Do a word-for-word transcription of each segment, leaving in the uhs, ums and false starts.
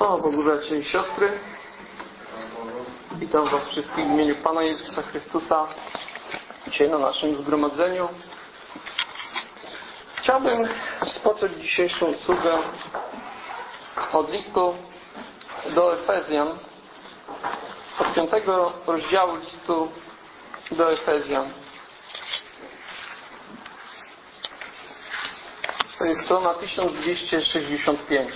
Chwała Bogu, bracia i siostry. Witam Was wszystkich w imieniu Pana Jezusa Chrystusa dzisiaj na naszym zgromadzeniu. Chciałbym rozpocząć dzisiejszą usługę od listu do Efezjan, od piątego rozdziału listu do Efezjan. To jest strona tysiąc dwieście sześćdziesiąt pięć.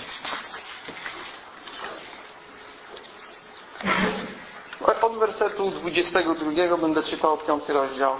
Od wersetu dwudziestego drugiego będę czytał piąty rozdział.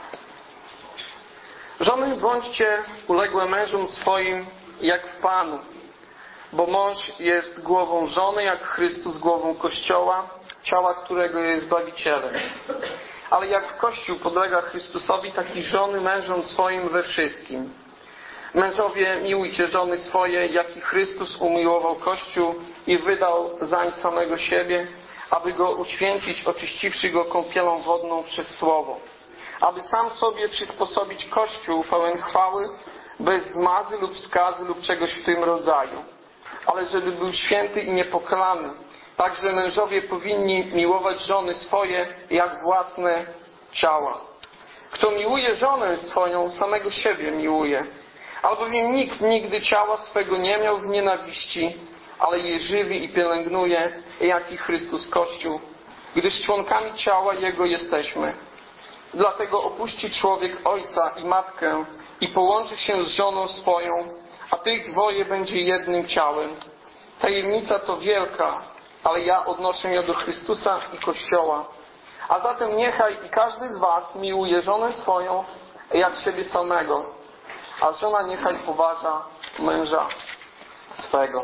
Żony, bądźcie uległe mężom swoim jak w Panu, bo mąż jest głową żony, jak Chrystus głową Kościoła, ciała którego jest Zbawicielem. Ale jak Kościół podlega Chrystusowi, tak i żony mężom swoim we wszystkim. Mężowie, miłujcie żony swoje, jak i Chrystus umiłował Kościół i wydał zań samego siebie, aby go uświęcić, oczyściwszy go kąpielą wodną przez Słowo. Aby sam sobie przysposobić Kościół pełen chwały, bez zmazy lub skazy lub czegoś w tym rodzaju. Ale żeby był święty i niepokalany. Także mężowie powinni miłować żony swoje, jak własne ciała. Kto miłuje żonę swoją, samego siebie miłuje. Albowiem nikt nigdy ciała swego nie miał w nienawiści, ale je żywi i pielęgnuje, jak i Chrystus Kościół, gdyż członkami ciała Jego jesteśmy. Dlatego opuści człowiek ojca i matkę i połączy się z żoną swoją, a tych dwoje będzie jednym ciałem. Tajemnica to wielka, ale ja odnoszę ją do Chrystusa i Kościoła. A zatem niechaj i każdy z was miłuje żonę swoją, jak siebie samego, a żona niechaj poważa męża swego.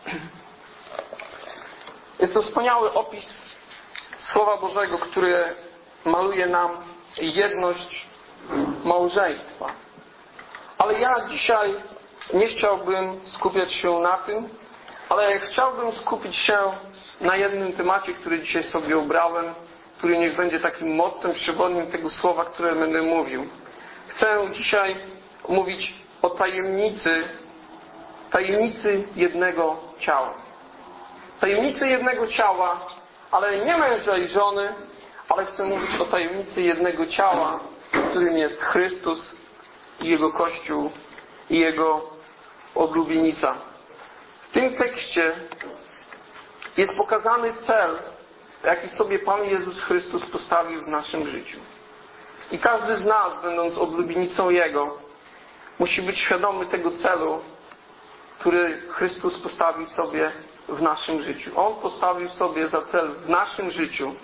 Jest to wspaniały opis Słowa Bożego, który maluje nam jedność małżeństwa. Ale ja dzisiaj nie chciałbym skupiać się na tym, ale chciałbym skupić się na jednym temacie, który dzisiaj sobie obrałem, który niech będzie takim mottem przewodnim tego słowa, które będę mówił. Chcę dzisiaj mówić o tajemnicy, tajemnicy jednego ciała. Tajemnicy jednego ciała, ale nie męża i żony, ale chcę mówić o tajemnicy jednego ciała, którym jest Chrystus i Jego Kościół i Jego oblubienica. W tym tekście jest pokazany cel, jaki sobie Pan Jezus Chrystus postawił w naszym życiu. I każdy z nas, będąc oblubienicą Jego, musi być świadomy tego celu, który Chrystus postawił sobie w naszym życiu. On postawił sobie za cel w naszym życiu,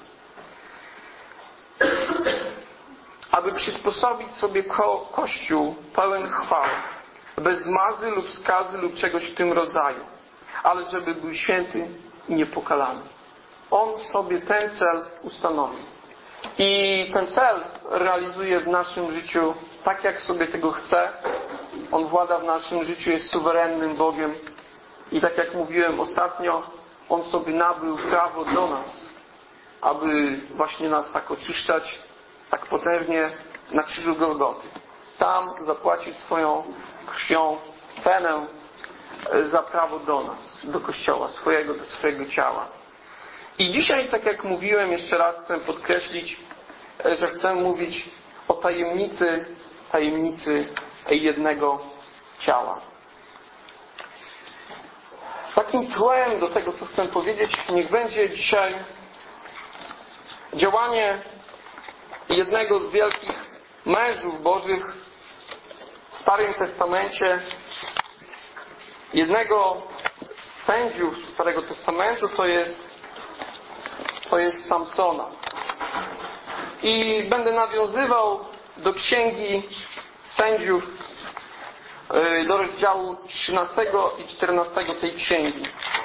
aby przysposobić sobie ko- Kościół pełen chwały, bez zmazy lub skazy lub czegoś w tym rodzaju, ale żeby był święty i niepokalany. On sobie ten cel ustanowił. I ten cel realizuje w naszym życiu tak, jak sobie tego chce. On włada w naszym życiu, jest suwerennym Bogiem. I tak jak mówiłem ostatnio, On sobie nabył prawo do nas, aby właśnie nas tak oczyszczać, tak potężnie na krzyżu Golgoty. Tam zapłacił swoją krwią cenę za prawo do nas, do Kościoła swojego, do swojego ciała. I dzisiaj, tak jak mówiłem, jeszcze raz chcę podkreślić, że chcę mówić o tajemnicy, tajemnicy jednego ciała. Takim tłem do tego, co chcę powiedzieć, niech będzie dzisiaj działanie jednego z wielkich mężów Bożych w Starym Testamencie, jednego z sędziów Starego Testamentu, to jest, to jest Samsona. I będę nawiązywał do Księgi Sędziów, do rozdziału trzynastego i czternastego tej księgi.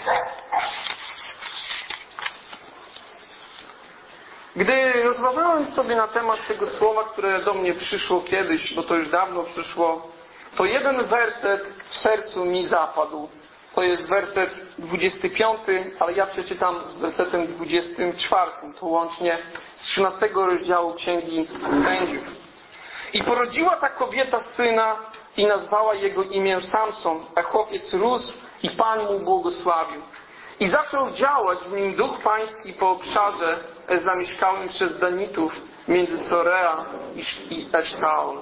Gdy rozważałem sobie na temat tego słowa, które do mnie przyszło kiedyś, bo to już dawno przyszło, to jeden werset w sercu mi zapadł. To jest werset dwudziesty piąty, ale ja przeczytam z wersetem dwudziestym czwartym, to łącznie z trzynastego rozdziału Księgi Sędziów. I porodziła ta kobieta syna i nazwała jego imię Samson, a chłopiec rósł i Pan mu błogosławił. I zaczął działać w nim Duch Pański po obszarze zamieszkałym przez Danitów między Sorea i Esztaol.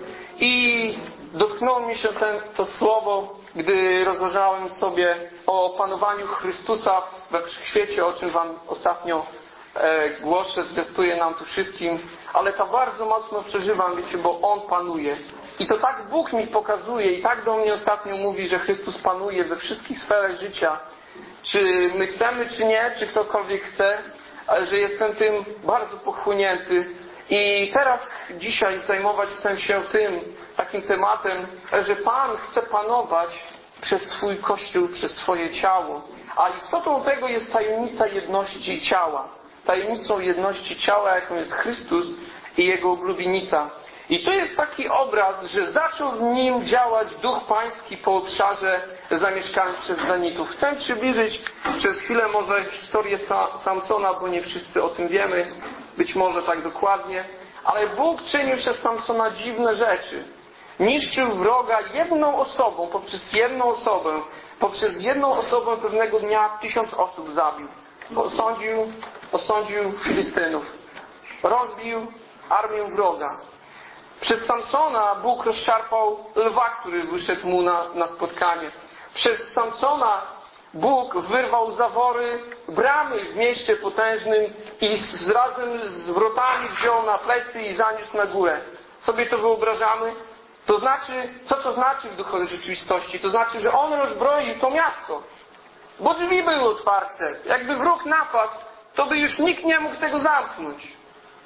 I dotknęło mi się ten, to słowo, gdy rozważałem sobie o panowaniu Chrystusa we wszechświecie, o czym Wam ostatnio e, głoszę, zwiastuję nam tu wszystkim, ale to bardzo mocno przeżywam, wiecie, bo On panuje. I to tak Bóg mi pokazuje i tak do mnie ostatnio mówi, że Chrystus panuje we wszystkich sferach życia. Czy my chcemy, czy nie, czy ktokolwiek chce, ale że jestem tym bardzo pochłonięty. I teraz, dzisiaj zajmować chcę się tym, takim tematem, że Pan chce panować przez swój Kościół, przez swoje ciało. A istotą tego jest tajemnica jedności ciała. Tajemnicą jedności ciała, jaką jest Chrystus i Jego oblubienica. I tu jest taki obraz, że zaczął w nim działać Duch Pański po obszarze zamieszkanym przez Danitów. Chcę przybliżyć przez chwilę może historię Samsona, bo nie wszyscy o tym wiemy, być może tak dokładnie, ale Bóg czynił przez Samsona dziwne rzeczy. Niszczył wroga jedną osobą, poprzez jedną osobę, poprzez jedną osobę pewnego dnia tysiąc osób zabił. Osądził, osądził Filistynów. Rozbił armię wroga. Przez Samsona Bóg rozszarpał lwa, który wyszedł mu na, na spotkanie. Przez Samsona Bóg wyrwał zawory bramy w mieście potężnym i z, razem z wrotami wziął na plecy i zaniósł na górę. Sobie to wyobrażamy? To znaczy, co to znaczy w duchowej rzeczywistości? To znaczy, że On rozbroił to miasto. Bo drzwi były otwarte. Jakby wróg napadł, to by już nikt nie mógł tego zamknąć.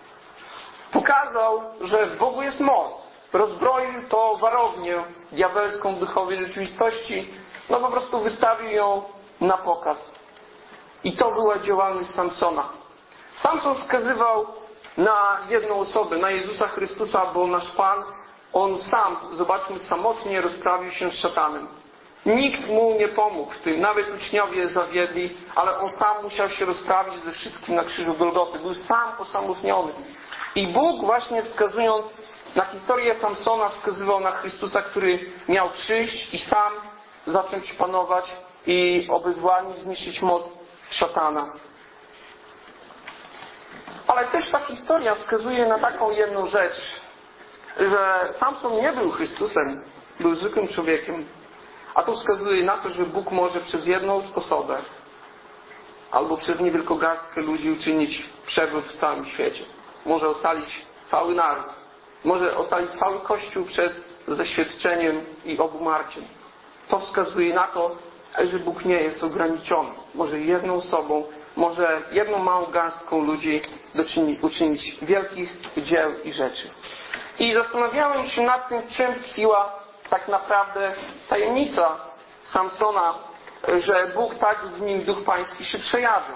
Pokazał, że w Bogu jest moc. Rozbroił to warownię diabelską w duchowej rzeczywistości. No po prostu wystawił ją na pokaz. I to była działalność Samsona. Samson wskazywał na jedną osobę, na Jezusa Chrystusa, bo nasz Pan, On sam, zobaczmy, samotnie rozprawił się z szatanem. Nikt mu nie pomógł w tym. Nawet uczniowie zawiedli, ale On sam musiał się rozprawić ze wszystkim na krzyżu Golgoty. Był sam osamotniony. I Bóg właśnie wskazując na historię Samsona wskazywał na Chrystusa, który miał przyjść i sam zacząć panować i obezwładnić, zniszczyć moc szatana. Ale też ta historia wskazuje na taką jedną rzecz, że Samson nie był Chrystusem, był zwykłym człowiekiem. A to wskazuje na to, że Bóg może przez jedną osobę albo przez niewielką garstkę ludzi uczynić przewrót w całym świecie. Może ocalić cały naród. Może ocalić cały Kościół przed zeświadczeniem i obumarciem. To wskazuje na to, że Bóg nie jest ograniczony. Może jedną osobą, może jedną małą garstką ludzi uczynić wielkich dzieł i rzeczy. I zastanawiałem się nad tym, czym tkwiła tak naprawdę tajemnica Samsona, że Bóg tak w nim Duch Pański się przejawił.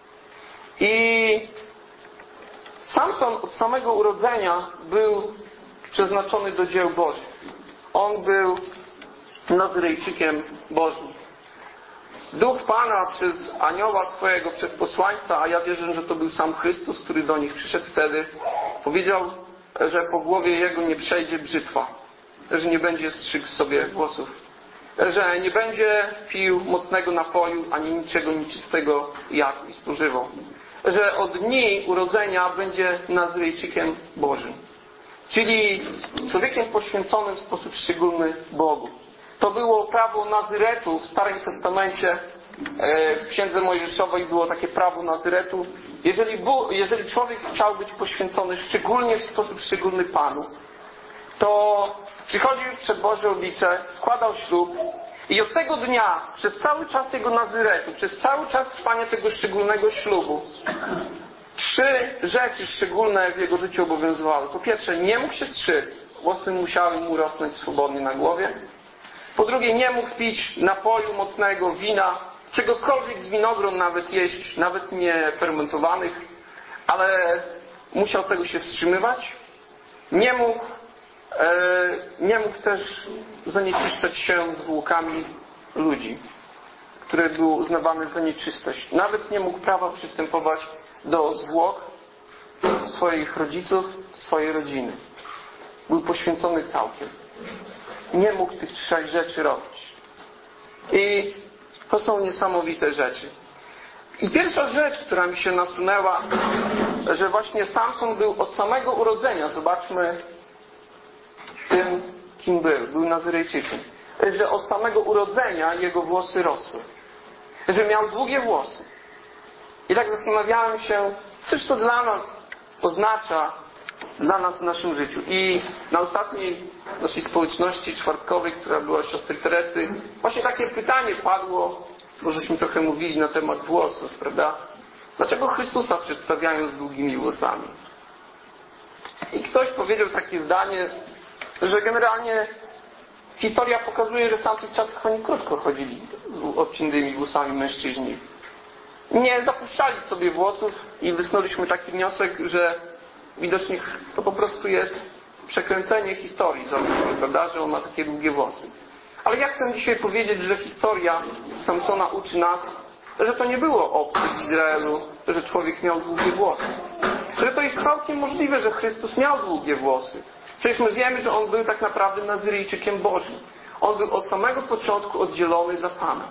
I Samson od samego urodzenia był przeznaczony do dzieł Bożych. On był Nazyrejczykiem Bożym. Duch Pana przez anioła swojego, przez posłańca, a ja wierzę, że to był sam Chrystus, który do nich przyszedł wtedy, powiedział, że po głowie jego nie przejdzie brzytwa, że nie będzie strzygł sobie włosów, że nie będzie pił mocnego napoju, ani niczego nieczystego jadł i spożywał, że od dni urodzenia będzie Nazyrejczykiem Bożym, czyli człowiekiem poświęconym w sposób szczególny Bogu. To było prawo Nazyretu w Starym Testamencie. W Księdze Mojżeszowej było takie prawo Nazyretu. Jeżeli, Bóg, jeżeli człowiek chciał być poświęcony szczególnie w sposób szczególny Panu, to przychodził przed Boże oblicze, składał ślub i od tego dnia, przez cały czas jego Nazyretu, przez cały czas trwania tego szczególnego ślubu, trzy rzeczy szczególne w jego życiu obowiązywały. Po pierwsze, nie mógł się strzyc. Włosy musiały mu rosnąć swobodnie na głowie. Po drugie, nie mógł pić napoju mocnego, wina, czegokolwiek z winogron nawet jeść, nawet nie fermentowanych, ale musiał tego się wstrzymywać. Nie mógł, e, nie mógł też zanieczyszczać się zwłokami ludzi, które były uznawane za nieczystość. Nawet nie mógł prawa przystępować do zwłok swoich rodziców, swojej rodziny. Był poświęcony całkiem. Nie mógł tych trzech rzeczy robić. I To są niesamowite rzeczy. I pierwsza rzecz, która mi się nasunęła, że właśnie Samson był od samego urodzenia, zobaczmy tym, kim był, był Nazyrejczykiem, że od samego urodzenia jego włosy rosły, że miał długie włosy. I tak zastanawiałem się, cóż to dla nas oznacza, dla nas w naszym życiu. I na ostatniej naszej społeczności czwartkowej, która była siostry Teresy, właśnie takie pytanie padło, bo żeśmy trochę mówili na temat włosów, prawda? Dlaczego Chrystusa przedstawiają z długimi włosami? I ktoś powiedział takie zdanie, że generalnie historia pokazuje, że w tamtych czasach oni krótko chodzili z obciętymi włosami mężczyźni. Nie zapuszczali sobie włosów i wysnuliśmy taki wniosek, że widocznie to po prostu jest przekręcenie historii, prawda, że on ma takie długie włosy. Ale ja chcę dzisiaj powiedzieć, że historia Samsona uczy nas, że to nie było obce w Izraelu, że człowiek miał długie włosy. Że to jest całkiem możliwe, że Chrystus miał długie włosy. Przecież my wiemy, że On był tak naprawdę Nazyryjczykiem Bożym. On był od samego początku oddzielony dla Pana.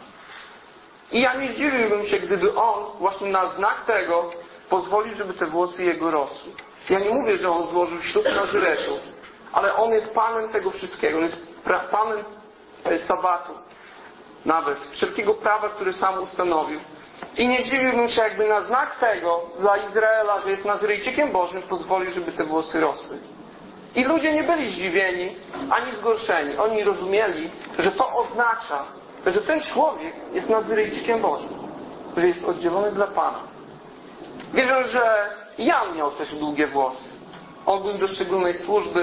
I ja nie zdziwiłbym się, gdyby On właśnie na znak tego pozwolił, żeby te włosy Jego rosły. Ja nie mówię, że On złożył ślub Nazyretu, ale On jest Panem tego wszystkiego. On jest Panem Sabatu. Nawet. Wszelkiego prawa, które sam ustanowił. I nie zdziwiłbym się, jakby na znak tego dla Izraela, że jest Nazyryjczykiem Bożym, pozwolił, żeby te włosy rosły. I ludzie nie byli zdziwieni, ani zgorszeni. Oni rozumieli, że to oznacza, że ten człowiek jest Nazyryjczykiem Bożym. Że jest oddzielony dla Pana. Wierzę, że Jan miał też długie włosy. On był do szczególnej służby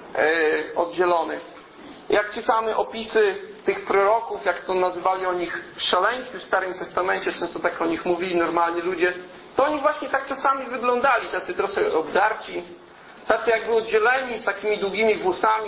e, oddzielony. Jak czytamy opisy tych proroków, jak to nazywali o nich szaleńcy w Starym Testamencie, często tak o nich mówili normalni ludzie, to oni właśnie tak czasami wyglądali, tacy trochę obdarci, tacy jakby oddzieleni, z takimi długimi włosami,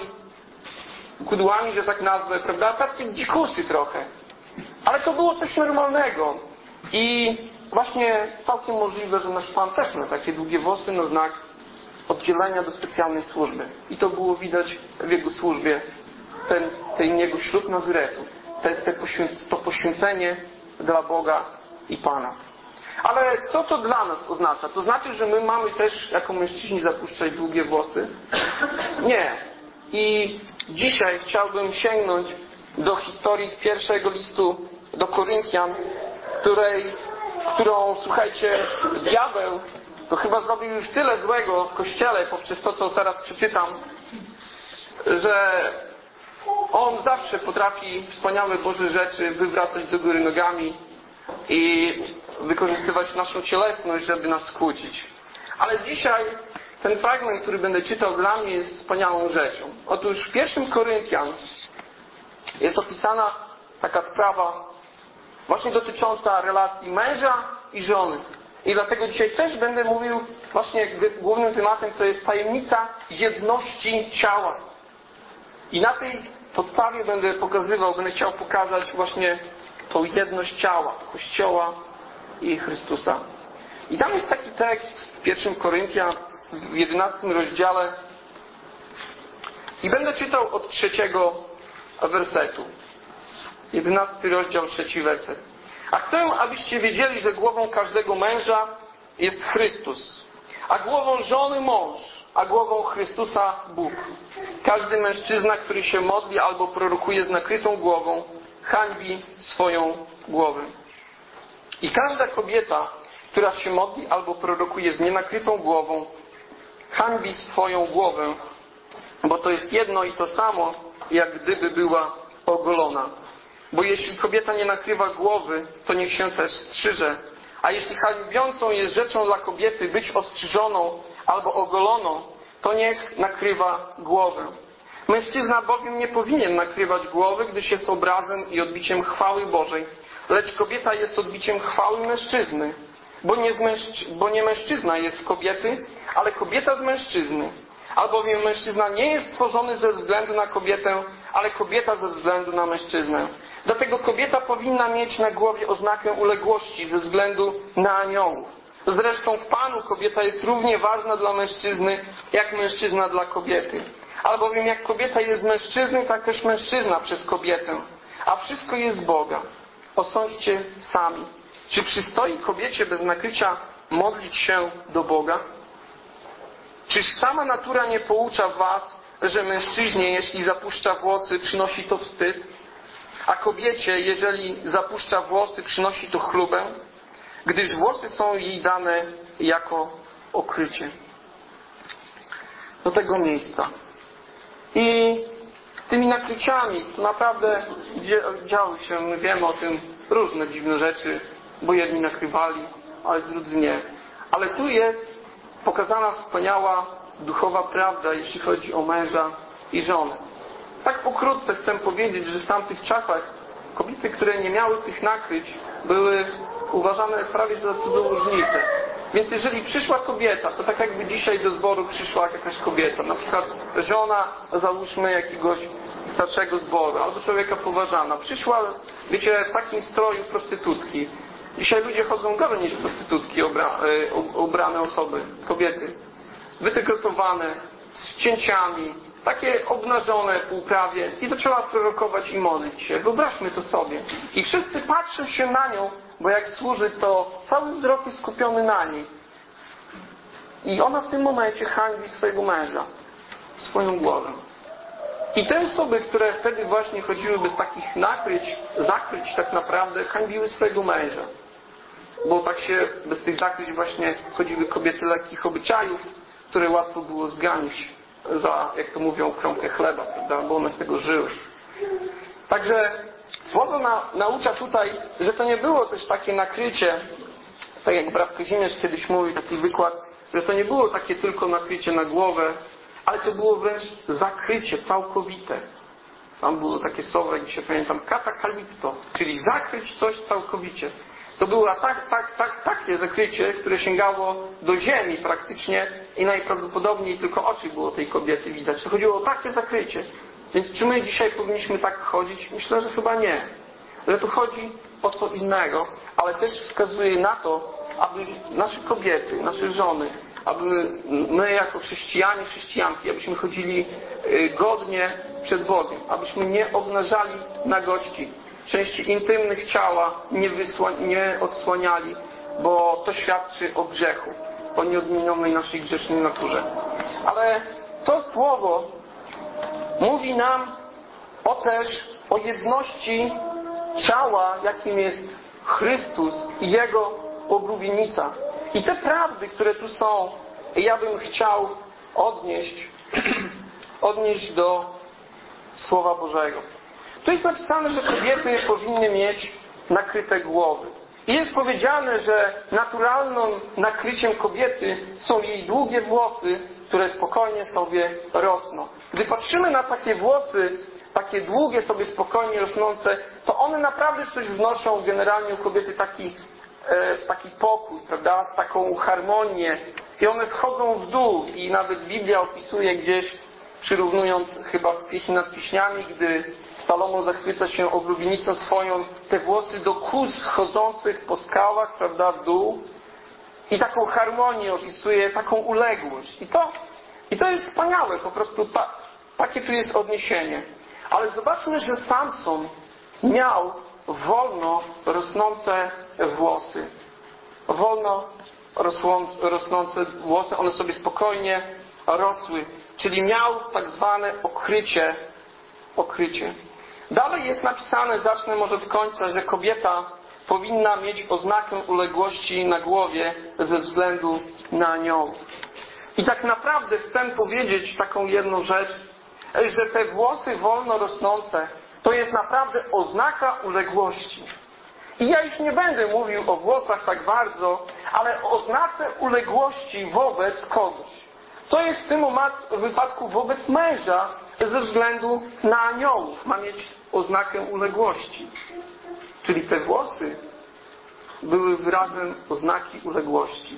kudłami, że tak nazwę, prawda? Tacy dzikusy trochę. Ale to było coś normalnego. I właśnie całkiem możliwe, że nasz Pan też miał takie długie włosy na znak oddzielenia do specjalnej służby. I to było widać w Jego służbie, ten, ten Jego ślub Nazyretu, te, te poświęc, to poświęcenie dla Boga i Pana. Ale co to dla nas oznacza? To znaczy, że my mamy też jako mężczyźni zapuszczać długie włosy? Nie. I dzisiaj chciałbym sięgnąć do historii z pierwszego listu do Koryntian, której, którą, słuchajcie, diabeł to chyba zrobił już tyle złego w Kościele poprzez to, co teraz przeczytam, że on zawsze potrafi wspaniałe Boże rzeczy wywracać do góry nogami i wykorzystywać naszą cielesność, żeby nas skłócić. Ale dzisiaj ten fragment, który będę czytał, dla mnie jest wspaniałą rzeczą. Otóż w pierwszym Koryntian jest opisana taka sprawa właśnie dotycząca relacji męża i żony. I dlatego dzisiaj też będę mówił właśnie głównym tematem, to jest tajemnica jedności ciała. I na tej podstawie będę pokazywał, będę chciał pokazać właśnie tą jedność ciała, Kościoła i Chrystusa. I tam jest taki tekst w pierwszym Koryntian, w jedenastym rozdziale. I będę czytał od trzeciego wersetu. Jedenasty rozdział, trzeci werset. A chcę, abyście wiedzieli, że głową każdego męża jest Chrystus, a głową żony mąż, a głową Chrystusa Bóg. Każdy mężczyzna, który się modli albo prorokuje z nakrytą głową, hańbi swoją głowę. I każda kobieta, która się modli albo prorokuje z nienakrytą głową, hańbi swoją głowę, bo to jest jedno i to samo, jak gdyby była ogolona. Bo jeśli kobieta nie nakrywa głowy, to niech się też strzyże. A jeśli hańbiącą jest rzeczą dla kobiety być ostrzyżoną albo ogoloną, to niech nakrywa głowę. Mężczyzna bowiem nie powinien nakrywać głowy, gdyż jest obrazem i odbiciem chwały Bożej. Lecz kobieta jest odbiciem chwały mężczyzny. Bo nie, z mężczy... bo nie mężczyzna jest z kobiety, ale kobieta z mężczyzny. Albowiem mężczyzna nie jest stworzony ze względu na kobietę, ale kobieta ze względu na mężczyznę. Dlatego kobieta powinna mieć na głowie oznakę uległości ze względu na aniołów. Zresztą w Panu kobieta jest równie ważna dla mężczyzny, jak mężczyzna dla kobiety. Albowiem jak kobieta jest z mężczyzny, tak też mężczyzna przez kobietę. A wszystko jest z Boga. osądźcie sami. Czy przystoi kobiecie bez nakrycia modlić się do Boga? Czyż sama natura nie poucza was, że mężczyźnie, jeśli zapuszcza włosy, przynosi to wstyd, a kobiecie, jeżeli zapuszcza włosy, przynosi to chlubę, gdyż włosy są jej dane jako okrycie. Do tego miejsca. I z tymi nakryciami to naprawdę działy się, my wiemy o tym, różne dziwne rzeczy, bo jedni nakrywali, ale drudzy nie. Ale tu jest pokazana wspaniała duchowa prawda, jeśli chodzi o męża i żonę. Tak pokrótce chcę powiedzieć, że w tamtych czasach kobiety, które nie miały tych nakryć, były uważane prawie za cudzołożnice. Więc jeżeli przyszła kobieta, to tak jakby dzisiaj do zboru przyszła jakaś kobieta, na przykład żona, załóżmy, jakiegoś starszego zboru, albo człowieka poważana. Przyszła, wiecie, w takim stroju prostytutki. Dzisiaj ludzie chodzą gorzej niż prostytutki, ubra, ubrane osoby, kobiety. Wytygotowane, z cięciami, takie obnażone półprawie i zaczęła prorokować i modlić się. Wyobraźmy to sobie. I wszyscy patrzą się na nią, bo jak służy, to cały wzrok jest skupiony na niej. I ona w tym momencie hańbi swojego męża, swoją głowę. I te osoby, które wtedy właśnie chodziły bez takich nakryć, zakryć tak naprawdę, hańbiły swojego męża. Bo tak się bez tych zakryć właśnie chodziły kobiety lekkich obyczajów, które łatwo było zganić za, jak to mówią, kromkę chleba, prawda? Bo one z tego żyły. Także Słowo na, naucza tutaj, że to nie było też takie nakrycie, tak jak brat Kazimierz kiedyś mówił, taki wykład, że to nie było takie tylko nakrycie na głowę, ale to było wręcz zakrycie całkowite. Tam było takie słowo, jak dzisiaj pamiętam, katakalipto, czyli zakryć coś całkowicie. To było tak, tak, tak, takie zakrycie, które sięgało do ziemi praktycznie i najprawdopodobniej tylko oczy było tej kobiety widać. To chodziło o takie zakrycie. Więc czy my dzisiaj powinniśmy tak chodzić? Myślę, że chyba nie. Że tu chodzi o co innego, ale też wskazuje na to, aby nasze kobiety, nasze żony, aby my jako chrześcijanie, chrześcijanki, abyśmy chodzili godnie przed Bogiem, abyśmy nie obnażali nagości, części intymnych ciała nie, wysła- nie odsłaniali, bo to świadczy o grzechu, o nieodmienionej naszej grzesznej naturze. Ale to słowo mówi nam o też o jedności ciała, jakim jest Chrystus i Jego oblubienica. I te prawdy, które tu są, ja bym chciał odnieść, odnieść do Słowa Bożego. Tu jest napisane, że kobiety powinny mieć nakryte głowy. I jest powiedziane, że naturalnym nakryciem kobiety są jej długie włosy, które spokojnie sobie rosną. Gdy patrzymy na takie włosy, takie długie sobie spokojnie rosnące, to one naprawdę coś wnoszą generalnie u kobiety taki, e, taki pokój, prawda? Taką harmonię. I one schodzą w dół. I nawet Biblia opisuje gdzieś, przyrównując chyba w Pieśni nad Pieśniami, gdy Salomon zachwyca się oblubienicą swoją, te włosy do kóz schodzących po skałach, prawda, w dół. I taką harmonię opisuje, taką uległość. I to, i to jest wspaniałe, po prostu ta, takie tu jest odniesienie. Ale zobaczmy, że Samson miał wolno rosnące włosy. Wolno rosnące włosy, one sobie spokojnie rosły. Czyli miał tak zwane okrycie. okrycie. Dalej jest napisane, zacznę może od końca, że kobieta powinna mieć oznakę uległości na głowie ze względu na aniołów. I tak naprawdę chcę powiedzieć taką jedną rzecz, że te włosy wolno rosnące to jest naprawdę oznaka uległości. I ja już nie będę mówił o włosach tak bardzo, ale o oznace uległości wobec kogoś. To jest w tym wypadku wobec męża ze względu na aniołów. Ma mieć oznakę uległości. Czyli te włosy były wyrazem oznaki uległości.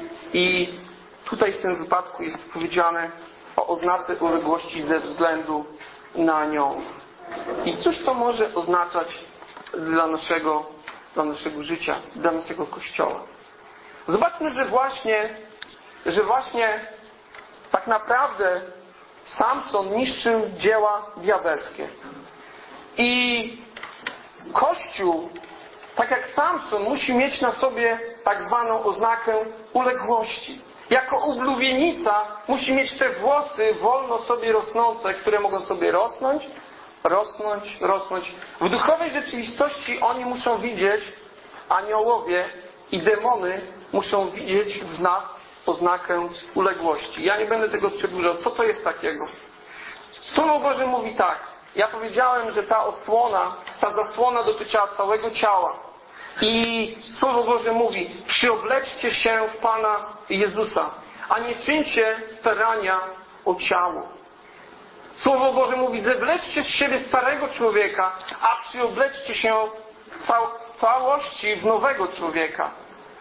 I tutaj w tym wypadku jest powiedziane o oznace uległości ze względu na aniołów. I cóż to może oznaczać dla naszego, dla naszego życia, dla naszego Kościoła? Zobaczmy, że właśnie, że właśnie tak naprawdę Samson niszczył dzieła diabelskie. I Kościół Tak jak Samson musi mieć na sobie tak zwaną oznakę uległości. Jako ublubienica musi mieć te włosy wolno sobie rosnące, które mogą sobie rosnąć, rosnąć, rosnąć. W duchowej rzeczywistości oni muszą widzieć, aniołowie i demony muszą widzieć w nas oznakę uległości. Ja nie będę tego przedłużał. Co to jest takiego? Słowo Boże mówi tak. Ja powiedziałem, że ta osłona, ta zasłona dotyczyła całego ciała. I Słowo Boże mówi: przyobleczcie się w Pana Jezusa, a nie czyńcie starania o ciało. Słowo Boże mówi: zewleczcie z siebie starego człowieka, a przyobleczcie się w całości w nowego człowieka.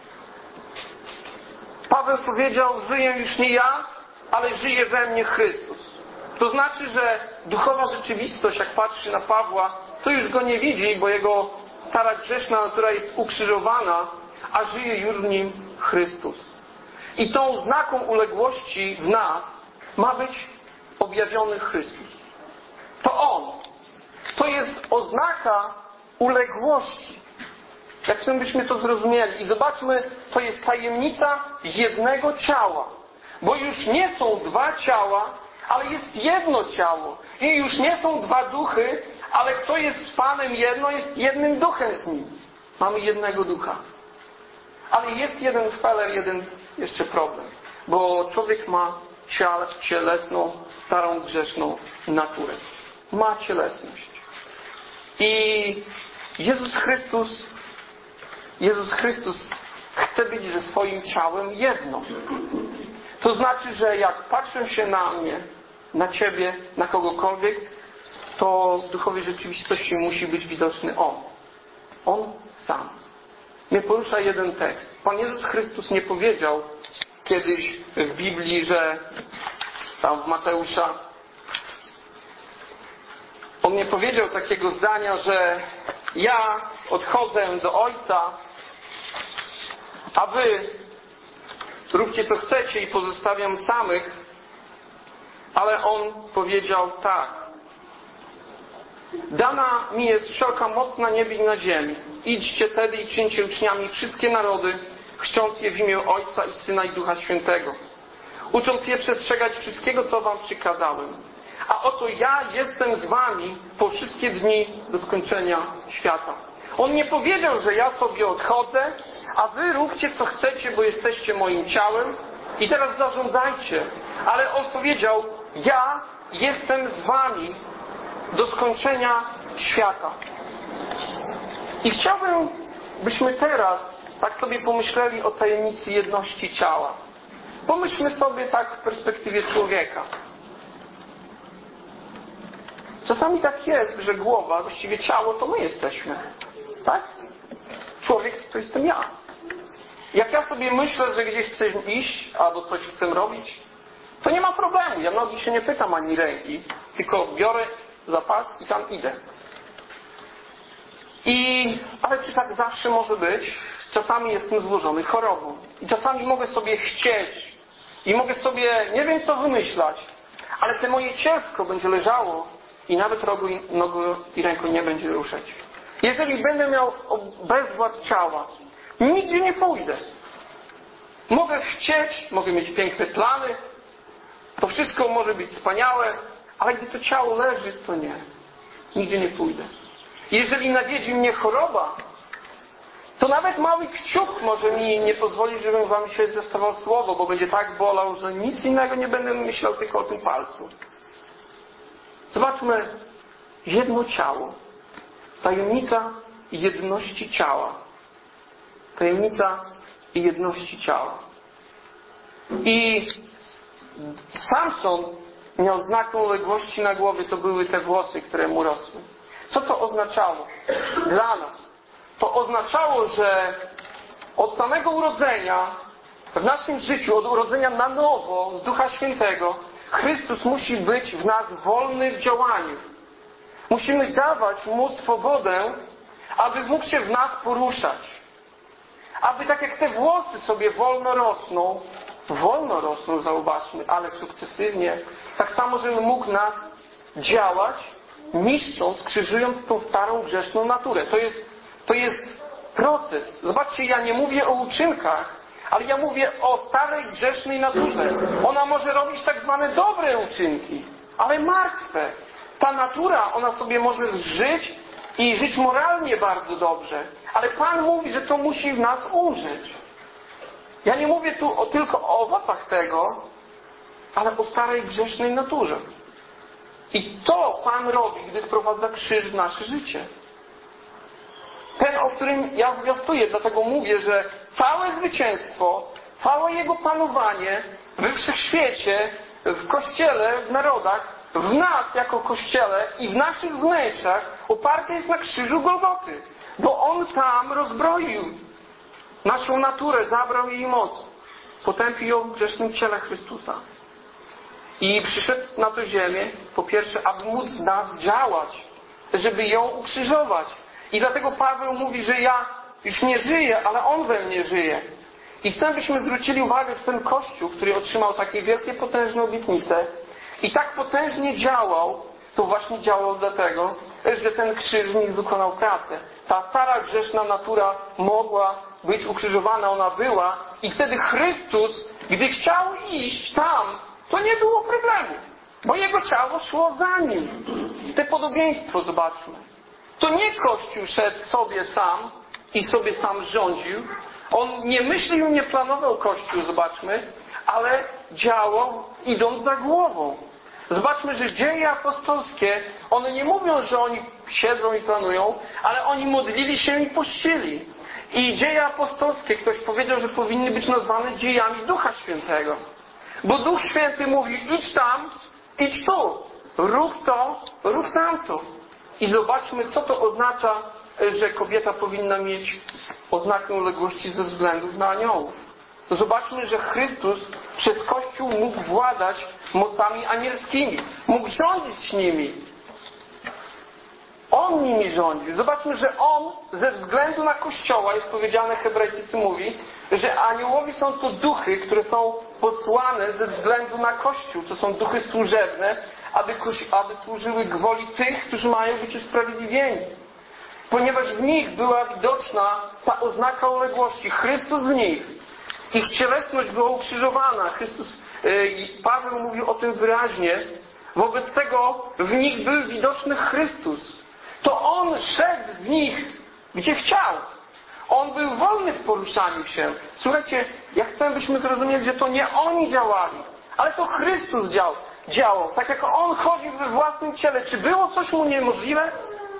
Paweł powiedział: żyję już nie ja, ale żyje we mnie Chrystus. To znaczy, że duchowa rzeczywistość, jak patrzy na Pawła, to już go nie widzi, bo jego stara grzeszna natura jest ukrzyżowana, a żyje już w nim Chrystus. I tą znaką uległości w nas ma być objawiony Chrystus. To On. To jest oznaka uległości. Ja chcę, byśmy to zrozumieli. I zobaczmy, to jest tajemnica jednego ciała. Bo już nie są dwa ciała, ale jest jedno ciało. I już nie są dwa duchy, ale kto jest z Panem jedno, jest jednym duchem z Nim. Mamy jednego ducha. Ale jest jeden feler, jeden jeszcze problem. Bo człowiek ma cielesną, starą, grzeszną naturę. Ma cielesność. I Jezus Chrystus, Jezus Chrystus chce być ze swoim ciałem jedno. To znaczy, że jak patrzę się na mnie, na Ciebie, na kogokolwiek, to w duchowej rzeczywistości musi być widoczny On. On sam. Mnie porusza jeden tekst. Pan Jezus Chrystus nie powiedział kiedyś w Biblii, że tam w Mateusza, On nie powiedział takiego zdania, że ja odchodzę do Ojca, a wy róbcie co chcecie i pozostawiam samych. Ale On powiedział tak: dana mi jest wszelka moc na niebie i na ziemi. Idźcie tedy i czyńcie uczniami wszystkie narody, chrzcząc je w imię Ojca i Syna i Ducha Świętego, ucząc je przestrzegać wszystkiego, co wam przykazałem. A oto ja jestem z wami po wszystkie dni do skończenia świata. On nie powiedział, że ja sobie odchodzę, a wy róbcie co chcecie, bo jesteście moim ciałem i teraz zarządzajcie. Ale On powiedział: ja jestem z wami do skończenia świata. I chciałbym, byśmy teraz tak sobie pomyśleli o tajemnicy jedności ciała. Pomyślmy sobie tak w perspektywie człowieka. Czasami tak jest, że głowa, właściwie ciało, to my jesteśmy. Tak? Człowiek to jestem ja. Jak ja sobie myślę, że gdzieś chcę iść, albo coś chcę robić, to nie ma problemu. Ja nogi się nie pytam ani ręki, tylko biorę zapas i tam idę. I, ale czy tak zawsze może być? Czasami jestem złożony chorobą. I czasami mogę sobie chcieć. I mogę sobie nie wiem co wymyślać. Ale te moje cielsko będzie leżało i nawet rogu, nogą i ręką nie będzie ruszać. Jeżeli będę miał bezwład ciała, nigdzie nie pójdę. Mogę chcieć, mogę mieć piękne plany, to wszystko może być wspaniałe, ale gdy to ciało leży, to nie. Nigdzie nie pójdę. Jeżeli nawiedzi mnie choroba, to nawet mały kciuk może mi nie pozwolić, żebym wam się zestawał słowo, bo będzie tak bolał, że nic innego nie będę myślał, tylko o tym palcu. Zobaczmy jedno ciało. Tajemnica jedności ciała. Tajemnica jedności ciała. I Samson miał znak uległości na głowie, to były te włosy, które mu rosły. Co to oznaczało dla nas? To oznaczało, że od samego urodzenia, w naszym życiu, od urodzenia na nowo, z Ducha Świętego, Chrystus musi być w nas wolny w działaniu. Musimy dawać Mu swobodę, aby mógł się w nas poruszać. Aby tak jak te włosy sobie wolno rosną, wolno rosną, zauważmy, ale sukcesywnie, tak samo, żeby mógł nas działać, niszcząc, krzyżując tą starą, grzeszną naturę. To jest, to jest proces. Zobaczcie, ja nie mówię o uczynkach, ale ja mówię o starej, grzesznej naturze. Ona może robić tak zwane dobre uczynki, ale martwe. Ta natura, ona sobie może żyć i żyć moralnie bardzo dobrze. Ale Pan mówi, że to musi w nas umrzeć. Ja nie mówię tu o, tylko o owocach tego, ale o starej, grzesznej naturze. I to Pan robi, gdy wprowadza krzyż w nasze życie. Ten, o którym ja zwiastuję, dlatego mówię, że całe zwycięstwo, całe Jego panowanie we wszechświecie, w Kościele, w narodach, w nas jako Kościele i w naszych wnętrzach oparte jest na krzyżu Golgoty. Bo On tam rozbroił naszą naturę, zabrał jej moc. Potępił ją w grzesznym ciele Chrystusa. I przyszedł na tę ziemię, po pierwsze, aby móc w nas działać, żeby ją ukrzyżować. I dlatego Paweł mówi, że ja już nie żyję, ale On we mnie żyje. I chcę, byśmy zwrócili uwagę, że ten Kościół, który otrzymał takie wielkie, potężne obietnice i tak potężnie działał, to właśnie działał dlatego, że ten krzyż w nich wykonał pracę. Ta stara, grzeszna natura mogła być ukrzyżowana, ona była i wtedy Chrystus, gdy chciał iść tam, to nie było problemu, bo Jego ciało szło za Nim. Te podobieństwo zobaczmy. To nie Kościół szedł sobie sam i sobie sam rządził. On nie myślił, nie planował Kościół, zobaczmy, ale działał idąc za głową. Zobaczmy, że dzieje apostolskie, one nie mówią, że oni siedzą i planują, ale oni modlili się i pościli. I dzieje apostolskie, ktoś powiedział, że powinny być nazwane dziejami Ducha Świętego. Bo Duch Święty mówi, idź tam, idź tu, rób to, rób tamto. I zobaczmy, co to oznacza, że kobieta powinna mieć oznakę uległości ze względów na aniołów. Zobaczmy, że Chrystus przez Kościół mógł władać mocami anielskimi. Mógł rządzić nimi. On nimi rządził. Zobaczmy, że On ze względu na Kościoła, jest powiedziane, Hebrajczycy mówi, że aniołowie są to duchy, które są posłane ze względu na Kościół. To są duchy służebne, aby, aby służyły gwoli tych, którzy mają być usprawiedliwieni. Ponieważ w nich była widoczna ta oznaka uległości. Chrystus w nich. Ich cielesność była ukrzyżowana. Chrystus, yy, Paweł mówił o tym wyraźnie. Wobec tego w nich był widoczny Chrystus. To On szedł w nich, gdzie chciał. On był wolny w poruszaniu się. Słuchajcie, ja chcę, byśmy zrozumieli, że to nie oni działali, ale to Chrystus działał. działał. Tak jak On chodził we własnym ciele. Czy było coś Mu niemożliwe?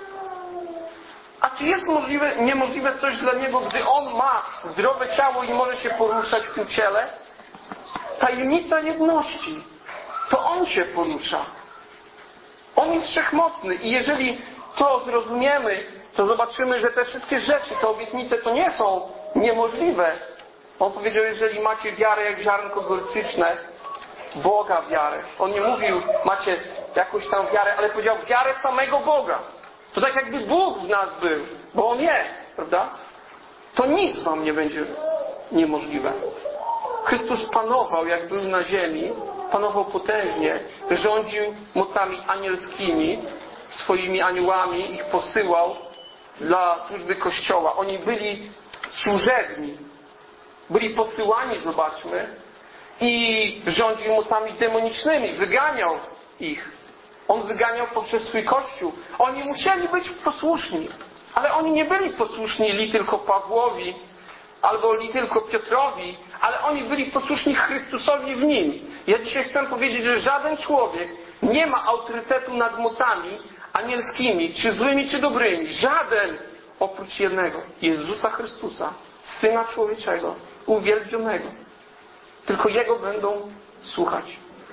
A czy jest możliwe, niemożliwe coś dla Niego, gdy On ma zdrowe ciało i może się poruszać w tym ciele? Tajemnica jedności. To On się porusza. On jest wszechmocny i jeżeli to zrozumiemy, to zobaczymy, że te wszystkie rzeczy, te obietnice to nie są niemożliwe. On powiedział, jeżeli macie wiarę jak ziarnko gorczyczne, Boga wiarę. On nie mówił, macie jakąś tam wiarę, ale powiedział wiarę samego Boga. To tak jakby Bóg w nas był, bo On jest, prawda? To nic wam nie będzie niemożliwe. Chrystus panował, jak był na ziemi, panował potężnie, rządził mocami anielskimi, swoimi aniołami, ich posyłał dla służby Kościoła. Oni byli służebni, byli posyłani, zobaczmy, i rządził mocami demonicznymi, wyganiał ich. On wyganiał poprzez swój Kościół. Oni musieli być posłuszni, ale oni nie byli posłuszni li tylko Pawłowi, albo li tylko Piotrowi, ale oni byli posłuszni Chrystusowi w nim. Ja dzisiaj chcę powiedzieć, że żaden człowiek nie ma autorytetu nad mocami anielskimi, czy złymi, czy dobrymi. Żaden, oprócz jednego, Jezusa Chrystusa, Syna Człowieczego, uwielbionego. Tylko Jego będą słuchać.